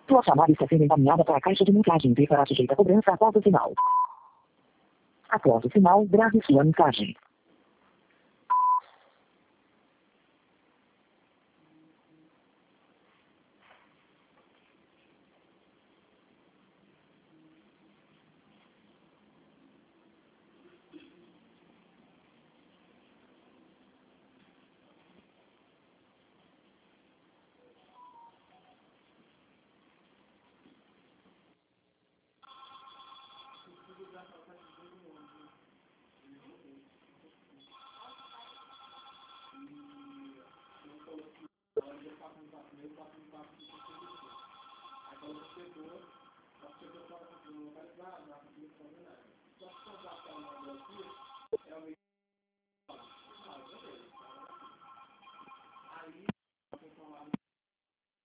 Sua chamada está sendo encaminhada para a caixa de mensagem e será sujeita a cobrança após o sinal. Após o sinal, grave sua mensagem.